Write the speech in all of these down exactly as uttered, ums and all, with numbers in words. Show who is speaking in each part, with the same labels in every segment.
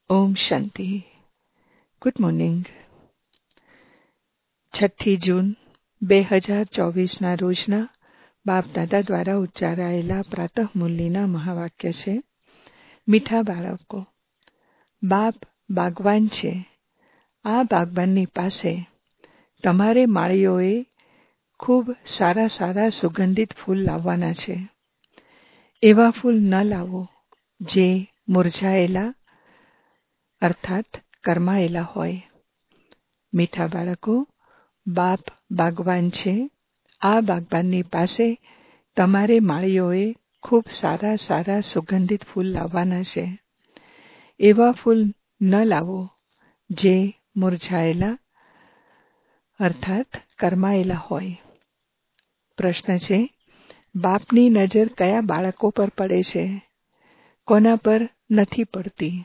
Speaker 1: ઓમ શાંતિ. Good morning. છઠ્ઠી જૂન બે હજાર ચોવીસના રોજના બાપ દાદા દ્વારા ઉચ્ચારાયેલા પ્રાતઃ મુરલીના મહાવાક્ય છે. મીઠા બાળકો, બાપ બાગવાન છે. આ બાગવાનની પાસે તમારે માળીઓએ ખૂબ સારા સારા સુગંધિત ફૂલ લાવવાના છે. એવા ફૂલ ન લાવો જે મુરઝાયેલા અર્થાત કરમાયેલા હોય. મીઠા બાળકો, બાપ બાગવાન છે. આ બાગવાનની પાસે તમારે માળીઓએ ખૂબ સારા સારા સુગંધિત ફૂલ લાવવાના છે. એવા ફૂલ ન લાવો જે મુરઝાયેલા અર્થાત કરમાયેલા હોય. પ્રશ્ન છે, બાપની નજર કયા બાળકો પર પડે છે, કોના પર નથી પડતી?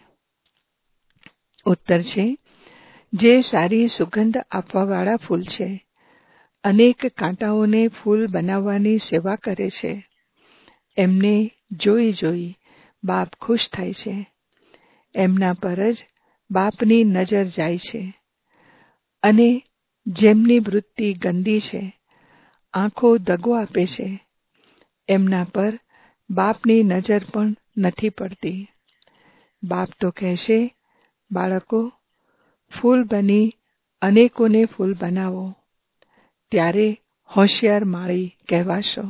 Speaker 1: ઉત્તર છે, જે સારી સુગંધ આપવાવાળા ફૂલ છે, અનેક કાંટાઓને ફૂલ બનાવવાની સેવા કરે છે. એમને જોઈ જોઈ બાપ ખુશ થાય છે. એમના પર જ બાપની નજર જાય છે. અને જેમની વૃત્તિ ગંદી છે, આંખો દગો આપે છે, એમના પર બાપની નજર પણ નથી પડતી. બાપ તો કહેશે, બાળકો, ફૂલ બની અનેકોને ફૂલ બનાવો, ત્યારે હોશિયાર માળી કહેવાશો.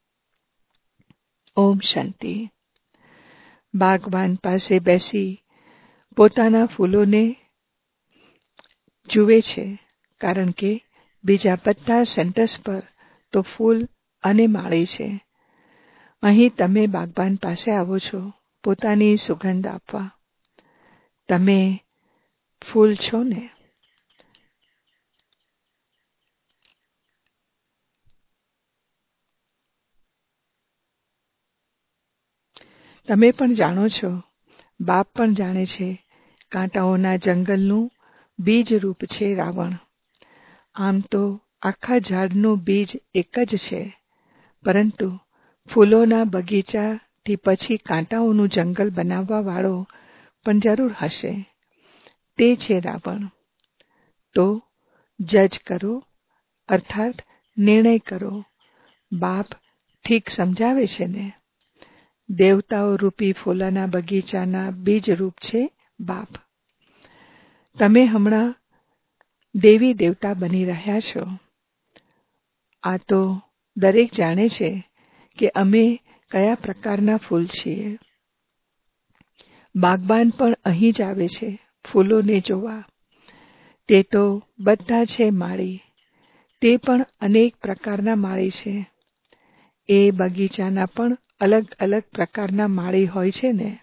Speaker 1: ઓમ શાંતિ. બાગવાન પાસે બેસી પોતાના ફૂલોને જુએ છે, કારણ કે બીજા બધા સેન્ટર્સ પર તો ફૂલ અને માળી છે. અહીં તમે બાગવાન પાસે આવો છો પોતાની સુગંધ આપવા. તમે ફૂલ છો ને? તમે પણ જાણો છો, બાપ પણ જાણે છે, કાંટાઓના જંગલનું બીજ રૂપ છે રાવણ. આમ તો આખા ઝાડનું બીજ એક જ છે, પરંતુ ફૂલોના બગીચાથી પછી કાંટાઓનું જંગલ બનાવવા વાળો પણ જરૂર હશે. તે છે રાવણ. તો જજ કરો, અર્થાત નિર્ણય કરો. બાપ ઠીક સમજાવે છે ને? દેવતાઓ રૂપી ફૂલોના બગીચાના બીજ રૂપ છે બાપ. તમે હમણાં દેવી દેવતા બની રહ્યા છો. આ તો દરેક જાણે છે કે અમે કયા પ્રકારના ફૂલ છીએ. બાગબાન પણ અહીં જ આવે છે ફૂલોને જોવા. તે તો બધા છે માળી. તે પણ અનેક પ્રકારના માળી છે. એ બગીચાના પણ અલગ અલગ પ્રકારના માળી હોય છે ને.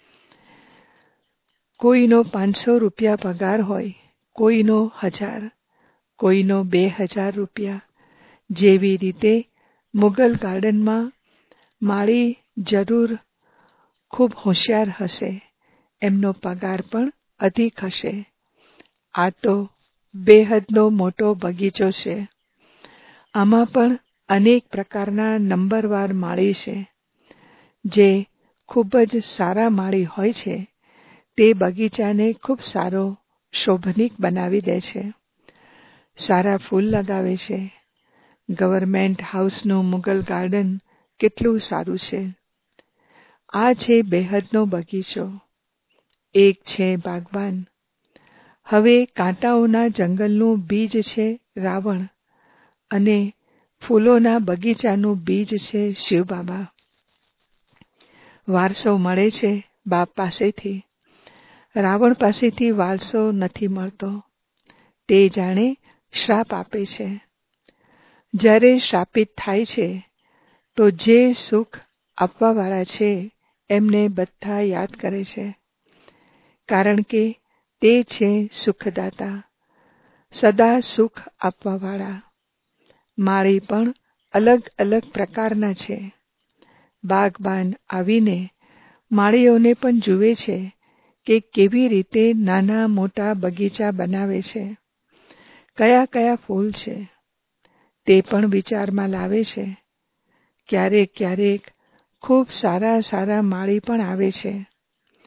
Speaker 1: કોઈનો પાંચસો રૂપિયા પગાર હોય, કોઈનો હજાર, કોઈનો બે હજાર રૂપિયા. જેવી રીતે મુગલ ગાર્ડનમાં માળી જરૂર ખૂબ હોશિયાર હશે, એમનો પગાર પણ અધિક હશે. આ તો બેહદનો મોટો બગીચો છે. આમાં પણ અનેક પ્રકારના નંબરવાર માળી છે. જે ખૂબ જ સારા માળી હોય છે, તે બગીચાને ખૂબ સારો શોભનીક બનાવી દે છે. સારા ફૂલ લગાવે છે. ગવર્મેન્ટ હાઉસનું મુગલ ગાર્ડન કેટલું સારું છે. આ છે બેહદનો બગીચો. એક છે બાગવાન. હવે કાંટાઓના જંગલનું બીજ છે રાવણ, અને ફૂલોના બગીચાનું બીજ છે શિવબાબા. વારસો મળે છે બાપ પાસેથી. રાવણ પાસેથી વારસો નથી મળતો. તે જાણે શ્રાપ આપે છે. જ્યારે શ્રાપિત થાય છે, તો જે સુખ આપવાવાળા છે એમને બધા યાદ કરે છે, કારણ કે તે છે સુખદાતા, સદા સુખ આપવાવાળા. માળી પણ અલગ અલગ પ્રકારના છે. બાગબાન આવીને માળીઓને પણ જુએ છે કે કેવી રીતે નાના મોટા બગીચા બનાવે છે, કયા કયા ફૂલ છે, તે પણ વિચારમાં લાવે છે. ક્યારેક ક્યારેક ખૂબ સારા સારા માળી પણ આવે છે.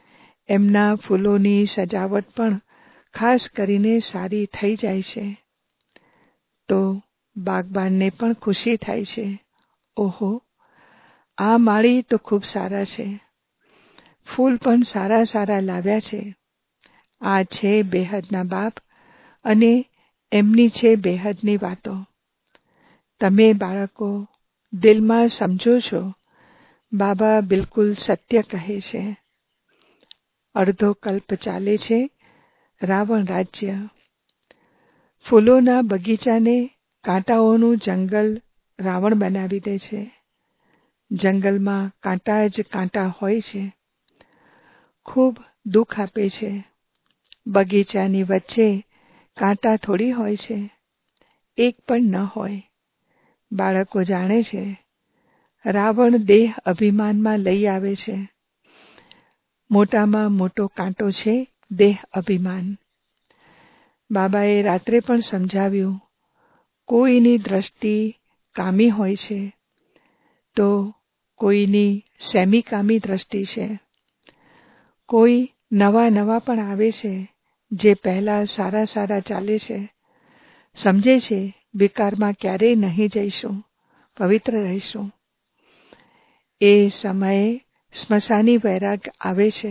Speaker 1: એમના ફૂલોની સજાવટ પણ ખાસ કરીને સારી થઈ જાય છે તો બાગબાનને પણ ખુશી થાય છે. ઓહો, આ માળી તો ખૂબ સારા છે, ફૂલ પણ સારા સારા લાવ્યા છે. આ છે બેહદના બાપ અને એમની છે બેહદની વાતો. તમે બાળકો દિલમાં સમજો છો, બાબા બિલકુલ સત્ય કહે છે. અડધો કલ્પ ચાલે છે રાવણ રાજ્ય. ફૂલોના બગીચાને કાંટાઓનું જંગલ રાવણ બનાવી દે છે. જંગલમાં કાંટા જ કાંટા હોય છે, ખૂબ દુઃખ આપે છે. બગીચાની વચ્ચે કાંટા થોડી હોય છે, એક પણ ન હોય. બાળકો જાણે છે, રાવણ દેહ અભિમાનમાં લઈ આવે છે. મોટામાં મોટો કાંટો છે દેહ અભિમાન. બાબાએ રાત્રે પણ સમજાવ્યું, કોઈની દ્રષ્ટિ કામી હોય છે તો કોઈની સેમી કામી દ્રષ્ટિ છે. કોઈ નવા નવા પણ આવે છે જે પહેલા સારા સારા ચાલે છે, સમજે છે વિકારમાં ક્યારેય નહીં જઈશું, પવિત્ર રહીશું. એ સમયે સ્મશાની વૈરાગ આવે છે.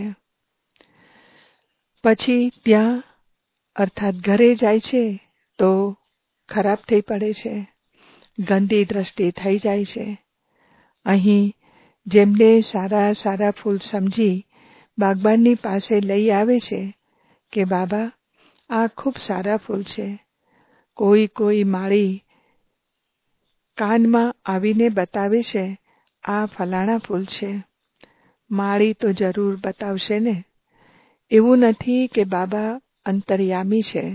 Speaker 1: પછી ત્યાં અર્થાત ઘરે જાય છે તો ખરાબ થઈ પડે છે, ગંદી દ્રષ્ટિ થઈ જાય છે. અહીં જેમને સારા સારા ફૂલ સમજી બાગબાનની પાસે લઈ આવે છે કે બાબા આ ખૂબ સારા ફૂલ છે. કોઈ કોઈ માળી કાનમાં આવીને બતાવે છે, આ ફલાણા ફૂલ છે. માળી તો જરૂર બતાવશે ને. એવું નથી કે બાબા અંતર્યામી છે.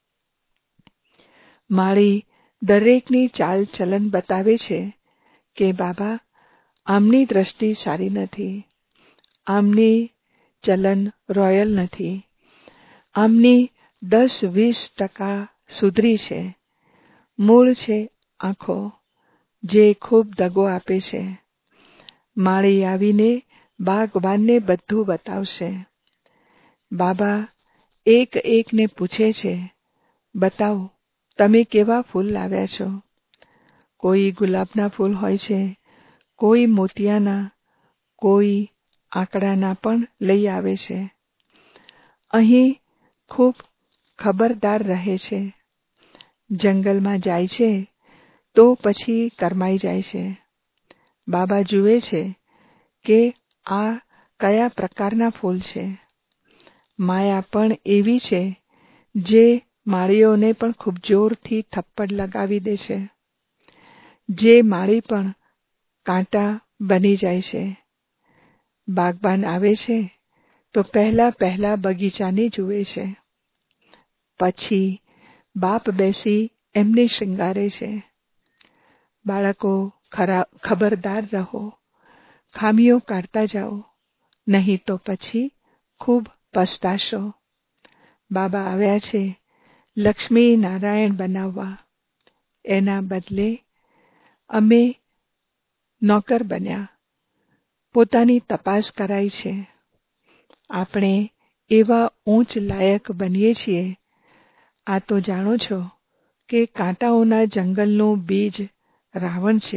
Speaker 1: માળી દરેકની ચાલ ચલન બતાવે છે કે બાબા આમની દ્રષ્ટિ સારી નથી, આમની ચલન રોયલ નથી, આમની દસ વીસ ટકા સુધરી છે. મૂળ છે આંખો જે ખૂબ દગો આપે છે. માળી આવીને બાગબાનને બધું બતાવશે. બાબા એક એકને પૂછે છે, બતાવો તમે કેવા ફૂલ લાવ્યા છો. કોઈ ગુલાબના ફૂલ હોય છે, કોઈ મોતિયાના, કોઈ આંકડાના પણ લઈ આવે છે. અહીં ખૂબ ખબરદાર રહે છે. જંગલમાં જાય છે તો પછી કરમાઈ જાય છે. બાબા જુએ છે કે આ કયા પ્રકારના ફૂલ છે. માયા પણ એવી છે જે માળીઓને પણ ખૂબ જોરથી થપ્પડ લગાવી દે છે. જે માળી પણ કાંટા બની જાય છે. બાગબાન આવે છે તો પહેલા પહેલા બગીચાને જુએ છે. પછી બાપ બેસી એમને શૃંગારે છે. બાળકો ખરા ખબરદાર રહો, ખામીઓ કાઢતા જાઓ, નહીં તો પછી ખૂબ પસ્તાશો. બાબા આવ્યા છે લક્ષ્મી નારાયણ બનાવવા, એના બદલે અમે નોકર બન્યા. પોતાની તપાસ કરાઈ છે. આપણે એવા ઊંચ લાયક બનીએ છીએ. આ તો જાણો છો કે કાંટાઓના જંગલનું બીજ રાવણ છે.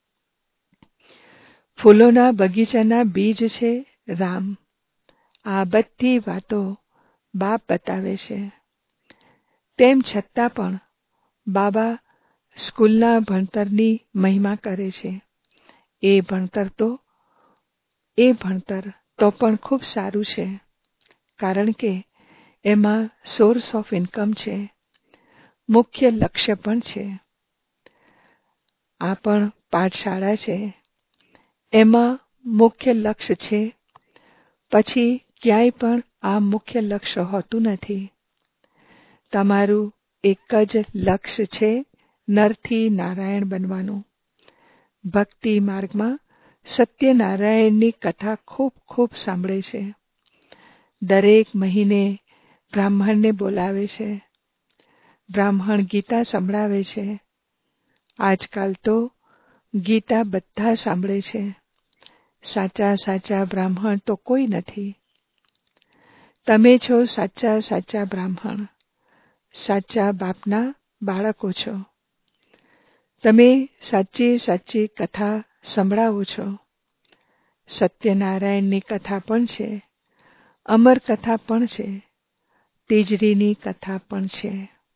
Speaker 1: ફૂલોના બગીચાના બીજ છે રામ. આ બધી વાતો બાપ બતાવે છે. તેમ છતાં પણ બાબા સ્કૂલના ભણતરની મહિમા કરે છે. એ ભણતર તો એ ભણતર તો પણ ખૂબ સારું છે, કારણ કે એમાં સોર્સ ઓફ ઇન્કમ છે, મુખ્ય લક્ષ્ય પણ છે. આ પણ પાઠશાળા છે, એમાં મુખ્ય લક્ષ્ય છે. પછી ક્યાંય પણ આ મુખ્ય લક્ષ્ય હોતું નથી. તમારું એક જ લક્ષ્ય છે નરથી નારાયણ બનવાનું. ભક્તિ માર્ગમાં સત્યનારાયણની કથા ખૂબ ખૂબ સાંભળે છે. દરેક મહિને બ્રાહ્મણને બોલાવે છે. બ્રાહ્મણ ગીતા સંભળાવે છે. આજકાલ તો ગીતા બધા સાંભળે છે. સાચા સાચા બ્રાહ્મણ તો કોઈ નથી. તમે છો સાચા સાચા બ્રાહ્મણ, સાચા બાપના બાળકો છો. તમે સાચી સાચી કથા સંભળાવો છો. સત્યનારાયણની કથા પણ છે, અમર કથા પણ છે, તીજરીની કથા પણ છે.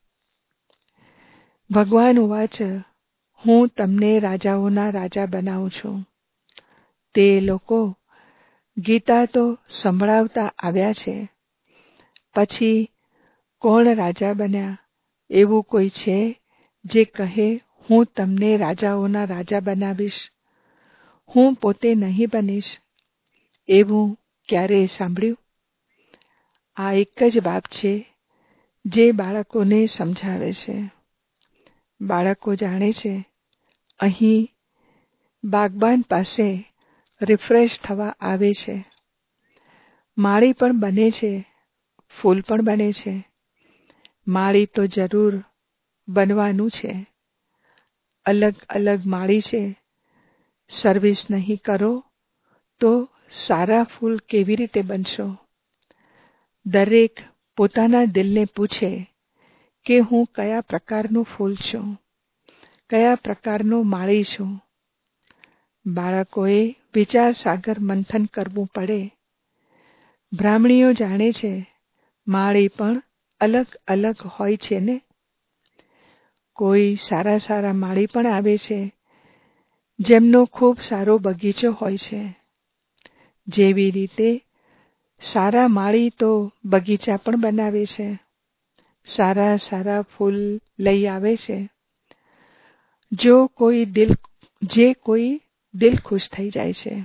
Speaker 1: ભગવાન ઉવાચ, હું તમને રાજાઓના રાજા બનાવું છું. તે લોકો ગીતા તો સંભળાવતા આવ્યા છે, પછી કોણ રાજા બન્યા એવું કોઈ છે જે કહે હું તમને રાજાઓના રાજા બનાવીશ, હું પોતે નહીં બનીશ, એવું ક્યારેય સાંભળ્યું? આ એક જ બાપ છે જે બાળકોને સમજાવે છે. બાળકો જાણે છે અહીં બાગબાન પાસે રિફ્રેશ થવા આવે છે. માળી પણ બને છે, ફૂલ પણ બને છે. માળી તો જરૂર બનવાનું છે. અલગ અલગ માળી છે. સર્વિસ નહીં કરો તો સારા ફૂલ કેવી રીતે બનશો? દરેક પોતાના દિલને પૂછે કે હું કયા પ્રકારનું ફૂલ છું, કયા પ્રકારનો માળી છું. બાળકોએ વિચાર સાગર મંથન કરવું પડે. બ્રાહ્મણીઓ જાણે છે માળી પણ અલગ અલગ હોય છે ને. કોઈ સારા સારા માળી પણ આવે છે જેમનો ખૂબ સારો બગીચો હોય છે. જેવી રીતે સારા માળી તો બગીચા પણ બનાવે છે, સારા સારા ફૂલ લઈ આવે છે. જો કોઈ દિલ જે કોઈ દિલ ખુશ થઈ જાય છે.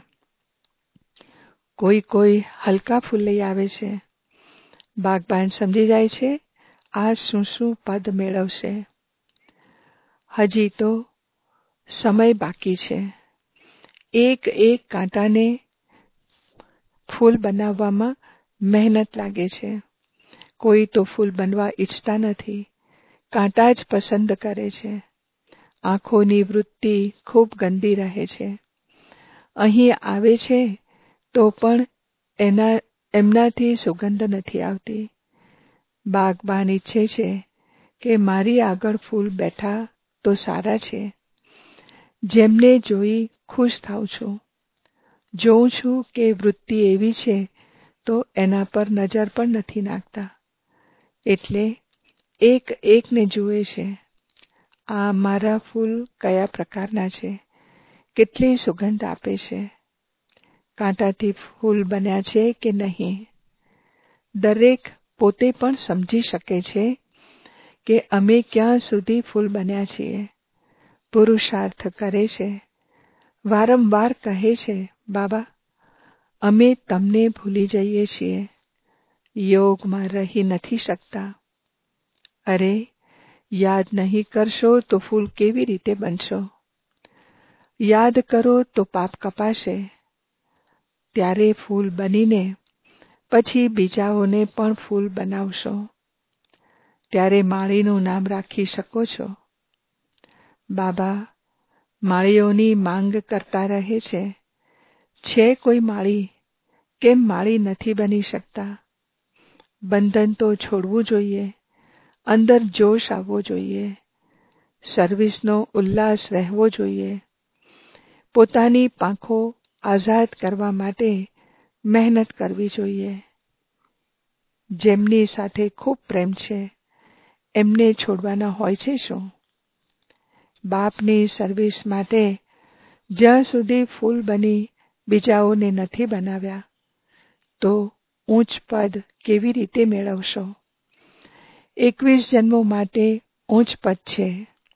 Speaker 1: કોઈ કોઈ હલકા ફૂલ લઈ આવે છે. બાગબાન સમજી જાય છે આ શું શું પદ મેળવશે. હજી તો સમય બાકી છે. એક એક કાંટાને ફૂલ બનાવવામાં મહેનત લાગે છે. કોઈ તો ફૂલ બનવા ઈચ્છતા નથી, કાંટા જ પસંદ કરે છે. આંખોની વૃત્તિ ખૂબ ગંદી રહે છે. અહીં આવે છે તો પણ એના એમનાથી સુગંધ નથી આવતી. બાગબાન ઈચ્છે છે કે મારી આગળ ફૂલ બેઠા તો સારા છે, જેમને જોઈ ખુશ થાઉં છું. જોઉં છું કે વૃત્તિ એવી છે તો એના પર નજર પણ નથી નાખતા. એટલે એક એકને જુએ છે. આ મારા ફૂલ કયા પ્રકારના છે, કેટલી સુગંધ આપે છે, કાંટાથી ફૂલ બન્યા છે કે નહીં. દરેક પોતે પણ સમજી શકે છે કે અમે ક્યાં સુધી ફૂલ બન્યા છીએ. પુરુષાર્થ કરે છે, વારંવાર કહે છે બાબા અમે તમને ભૂલી જઈએ છીએ, યોગમાં રહી નથી શકતા. અરે યાદ નહીં કરશો તો ફૂલ કેવી રીતે બનશો? યાદ કરો તો પાપ કપાશે. ત્યારે ફૂલ બનીને પછી બીજાઓને પણ ફૂલ બનાવશો. ત્યારે માળીનું નામ રાખી શકો છો. બાબા માળીઓની માંગ કરતા રહે છે. છે કોઈ માળી, કેમ માળી નથી બની શકતા? બંધન તો છોડવું જોઈએ, અંદર જોશ આવવો જોઈએ, સર્વિસનો ઉલ્લાસ રહેવો જોઈએ. પોતાની પાંખો આઝાદ કરવા માટે મહેનત કરવી જોઈએ. જેમની સાથે ખૂબ પ્રેમ છે એમને છોડવાના હોય છે શું? બાપની સર્વિસ માટે જ્યાં સુધી ફૂલ બની બીજાઓને નથી બનાવ્યા તો ઊંચ પદ કેવી રીતે મેળવશો? એકવીસ જન્મો માટે ઊંચ પદ છે.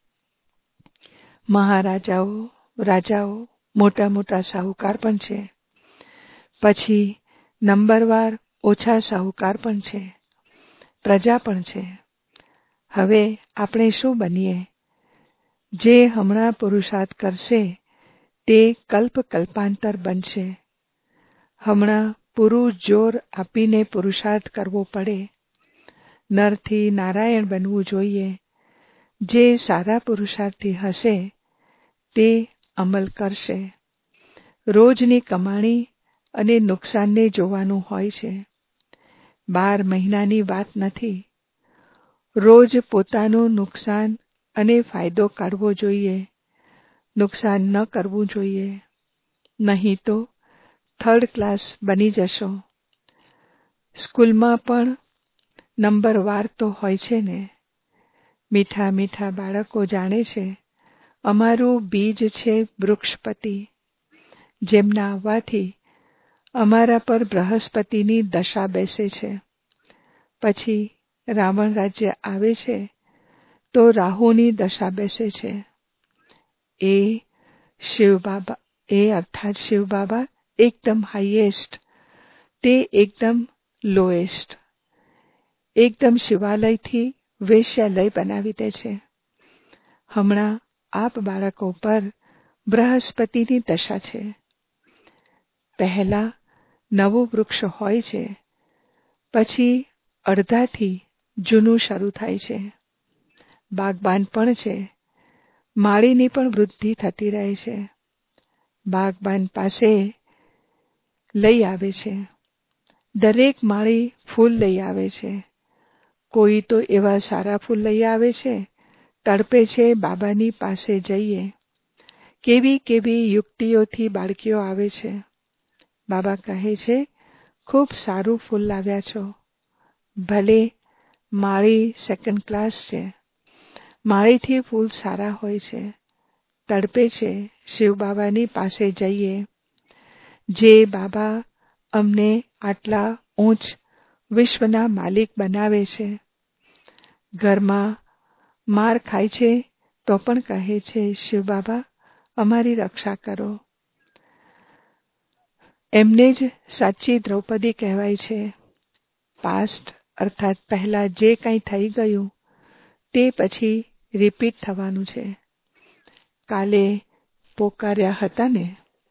Speaker 1: મહારાજાઓ, રાજાઓ, મોટા મોટા સાહુકાર પણ છે. પછી નંબરવાર ઓછા સાહુકાર પણ છે, પ્રજા પણ છે. હવે આપણે શું બનીએ? જે હમણાં પુરુષાર્થ કરશે તે કલ્પ કલ્પાંતર બનશે. હમણાં પૂરું જોર આપીને પુરુષાર્થ કરવો પડે. નરથી નારાયણ બનવું જોઈએ. જે સારા પુરુષાર્થી હશે તે અમલ કરશે. રોજની કમાણી અને નુકસાનને જોવાનું હોય છે. બાર મહિનાની વાત નથી. રોજ પોતાનું નુકસાન અને ફાયદો કાઢવો જોઈએ. નુકસાન ન કરવું જોઈએ, નહીં તો થર્ડ ક્લાસ બની જશો. સ્કૂલમાં પણ નંબર વાર તો હોય છે ને. મીઠા મીઠા બાળકો જાણે છે અમારું બીજ છે વૃક્ષપતિ, જેમના આવવાથી અમારા પર બૃહસ્પતિની દશા બેસે છે. પછી રાવણ રાજ્ય આવે છે તો રાહુની દશા બેસે છે. એ શિવ બાબા એ અર્થાત શિવ બાબા એકદમ હાઈએસ્ટ, તે એકદમ લોએસ્ટ. એકદમ શિવાલયથી વેશ્યાલય બનાવી દે છે. હમણાં આપ બાળકો પર બૃહસ્પતિની દશા છે. પહેલા નવું વૃક્ષ હોય છે, પછી અડધાથી જૂનું શરૂ થાય છે. બાગબાન પણ છે, માળીની પણ વૃદ્ધિ થતી રહે છે. બાગબાન પાસે લઈ આવે છે. દરેક માળી ફૂલ લઈ આવે છે. કોઈ તો એવા સારા ફૂલ લઈ આવે છે, તડપે છે બાબાની પાસે જઈએ. કેવી કેવી યુક્તિઓથી બાળકીઓ આવે છે. બાબા કહે છે, ખૂબ સારું ફૂલ લાવ્યા છો. ભલે માળી સેકન્ડ ક્લાસ છે, માળીથી ફૂલ સારા હોય છે. તડપે છે શિવ બાબાની પાસે જઈએ. જે બાબા અમને આટલા ઊંચ વિશ્વના માલિક બનાવે છે. ઘરમાં માર ખાય છે તો પણ કહે છે, શિવ બાબા અમારી રક્ષા કરો. એમને જ સાચી દ્રૌપદી કહેવાય છે. પાસ્ટ અર્થાત પહેલા જે કંઈ થઈ ગયું તે પછી રિપીટ થવાનું છે. કાલે પોકાર્યા હતા ને,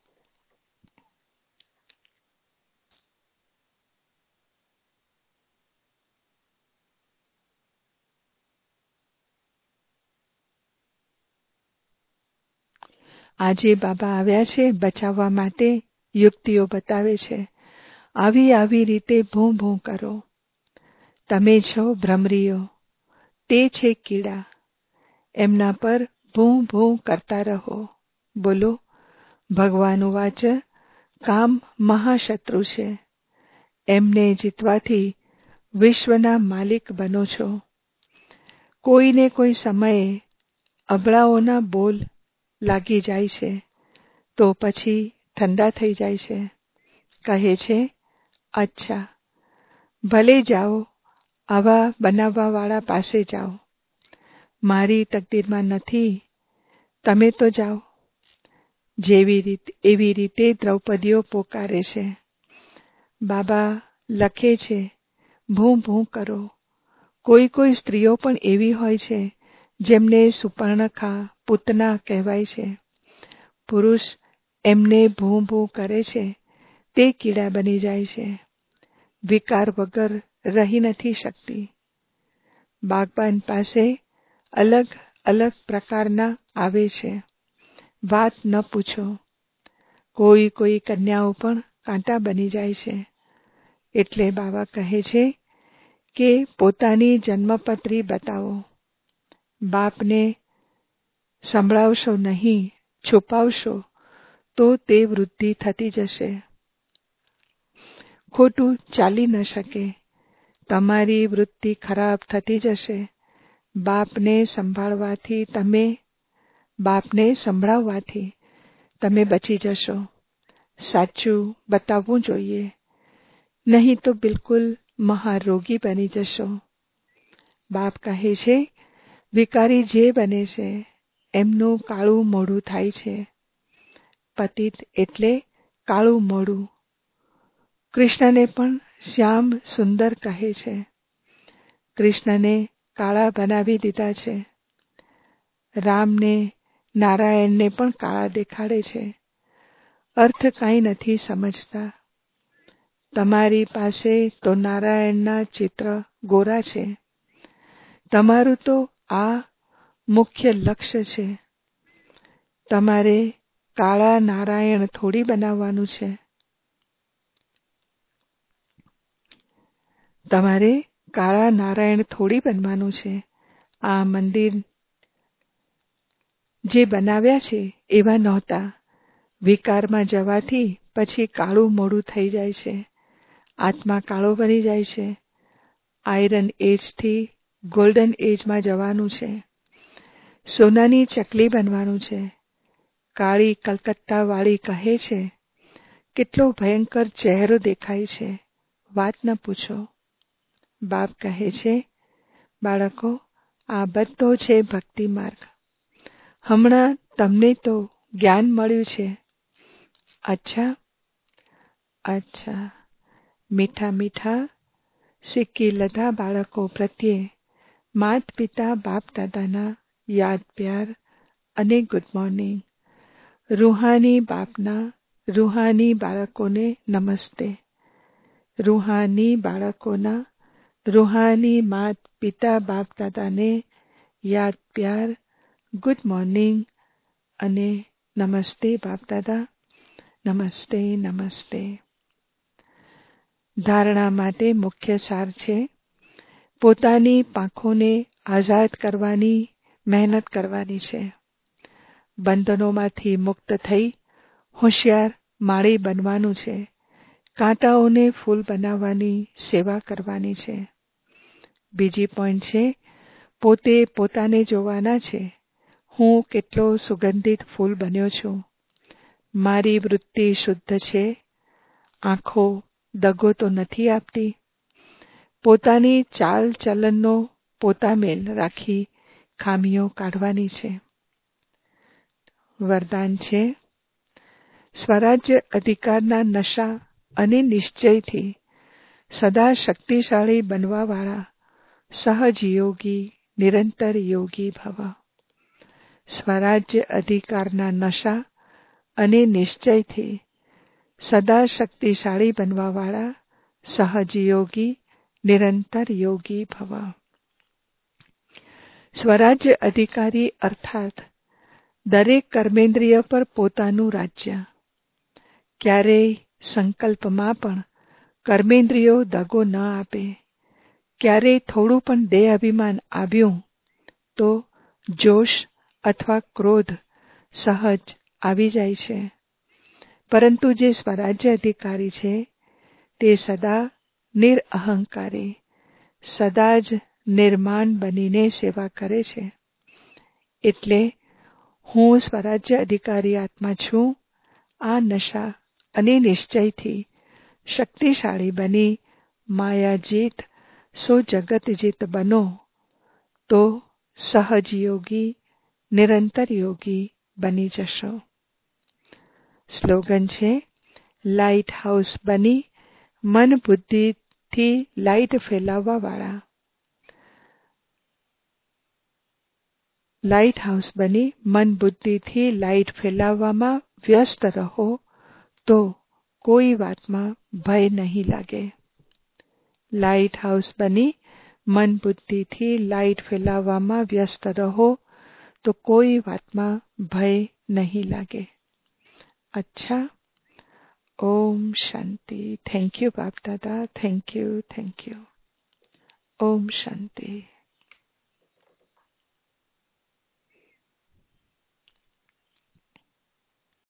Speaker 1: આજે બાબા આવ્યા છે બચાવવા માટે. યુક્તિઓ બતાવે છે, આવી આવી રીતે ભૂં ભૂં કરો. તમે છો ભ્રમરીઓ, તે છે કીડા. એમના પર ભૂં ભૂં કરતા રહો. બોલો, ભગવાન વાચ, કામ મહાશત્રુ છે. એમને જીતવાથી વિશ્વના માલિક બનો છો. કોઈને કોઈ સમયે અબળાઓના બોલ લાગી જાય છે તો પછી ઠંડા થઈ જાય છે. કહે છે, અચ્છા ભલે જાઓ, આવા બનાવવાવાળા પાસે જાઓ. મારી તકદીરમાં નથી, તમે તો જાઓ. જેવી રીતે એવી રીતે દ્રૌપદીઓ પોકારે છે. બાબા લખે છે, ભૂં ભૂં કરો. કોઈ કોઈ સ્ત્રીઓ પણ એવી હોય છે જેમને સુપર્ણખા, પૂતના કહેવાય છે. પુરુષ એમને ભૂં ભૂં કરે છે તે કીડા બની જાય છે. વિકાર વગર રહી નથી શકતી. બાગબાન પાસે અલગ અલગ પ્રકારના આવે છે. વાત ન પૂછો. કોઈ કોઈ કન્યાઓ પણ કાંટા બની જાય છે. એટલે બાબા કહે છે કે પોતાની જન્મપત્રી બતાવો. બાપને સંભળાવશો નહીં, છુપાવશો તો તે વૃદ્ધિ થતી જશે. ખોટું ચાલી ન શકે. તમારી વૃત્તિ ખરાબ થતી જશે. બાપને સંભાળવાથી તમે બાપને સંભળાવવાથી તમે બચી જશો. સાચું બતાવવું જોઈએ, નહીં તો બિલકુલ મહારોગી બની જશો. બાપ કહે છે, વિકારી જે બને છે એમનું કાળું મોઢું થાય છે. પતિત એટલે કાળું મોઢું. કૃષ્ણને પણ શ્યામ સુંદર કહે છે. કૃષ્ણને કાળા બનાવી દીધા છે. રામને, નારાયણને પણ કાળા દેખાડે છે. અર્થ કાંઈ નથી સમજતા. તમારી પાસે તો નારાયણના ચિત્ર ગોરા છે. તમારું તો આ મુખ્ય લક્ષ્ય છે. તમારે કાળા નારાયણ થોડી બનાવવાનું છે. તમારે કાળા નારાયણ થોડી બનવાનું છે. આ મંદિર જે બનાવ્યા છે એવા નહોતા. વિકારમાં જવાથી પછી કાળું મોડું થઈ જાય છે. આત્મા કાળો બની જાય છે. આયરન એજથી ગોલ્ડન એજમાં જવાનું છે. સોનાની ચકલી બનવાનું છે. કાળી કલકત્તા વાળી કહે છે, કેટલો ભયંકર ચહેરો દેખાય છે, વાત ન પૂછો. બાપ કહે છે, બાળકો, આ બધો છે ભક્તિ માર્ગ. હમણાં તમને તો જ્ઞાન મળ્યું છે. અચ્છા અચ્છા. મીઠા મીઠા સિક્કી લધા બાળકો પ્રત્યે માત પિતા બાપ દાદાના યાદ પ્યાર અને ગુડ મોર્નિંગ. રૂહાની બાપના રૂહાની બાળકોને નમસ્તે. રૂહાની બાળકોના રૂહાની માત પિતા બાપ દાદાને યાદ પ્યાર, ગુડ મોર્નિંગ અને નમસ્તે બાપ દાદા. નમસ્તે નમસ્તે. ધારણા માટે મુખ્ય સાર છે, પોતાની પાંખોને આઝાદ કરવાની મહેનત કરવાની છે. બંધનોમાંથી મુક્ત થઈ હોશિયાર માળી બનવાનું છે. કાંટાઓને ફૂલ બનાવવાની સેવા કરવાની છે. બીજી પોઈન્ટ છે, પોતે પોતાને જોવાના છે. હું કેટલો સુગંધિત ફૂલ બન્યો છું. મારી વૃત્તિ શુદ્ધ છે. આંખો દગો તો નથી આપતી. પોતાની ચાલ ચલનનો પોતામેલ રાખી ખામીઓ કાઢવાની છે. વરદાન છે, સ્વરાજ્ય અધિકારના નશા અને નિશ્ચયથી સદા શક્તિશાળી બનવાવાળા સહજ યોગી નિરંતર યોગી ભવ. સ્વરાજ્ય અધિકારના નશા અને નિશ્ચયથી સદા શક્તિશાળી બનવાવાળા સહજ યોગી નિરંતર યોગી ભવ. સ્વરાજ્ય અધિકારી અર્થાત દરેક કર્મેન્દ્રિય પર પોતાનું રાજ્ય. ક્યારેય સંકલ્પમાં પણ કર્મેન્દ્રિયો દગો ન આપે. ક્યારેય થોડું પણ દેહ અભિમાન આવ્યું તો જોશ અથવા ક્રોધ સહજ આવી જાય છે. પરંતુ જે સ્વરાજ્ય અધિકારી છે તે સદા નિરઅહંકારી, સદા જ નિર્માણ બનીને સેવા કરે છે. એટલે હું સ્વરાજ્ય અધિકારી આત્મા છું. આ નશા અને નિશ્ચયથી શક્તિશાળી બની માયા જીત સો જગત જીત બનો તો સહજ યોગી નિરંતર યોગી બની જશો. સ્લોગન છે, લાઇટ હાઉસ બની મન બુદ્ધિથી લાઇટ ફેલાવવા વાળા. લાઇટ હાઉસ બની મન બુદ્ધિથી લાઇટ ફેલાવવામાં વ્યસ્ત રહો તો કોઈ વાતમાં ભય નહીં લાગે. લાઇટ હાઉસ બની મન બુદ્ધિથી લાઇટ ફેલાવવામાં વ્યસ્ત રહો તો કોઈ વાતમાં ભય નહીં લાગે. અચ્છા. ઓમ શાંતિ. Thank you Bapdada. Thank you thank you. Om Shanti.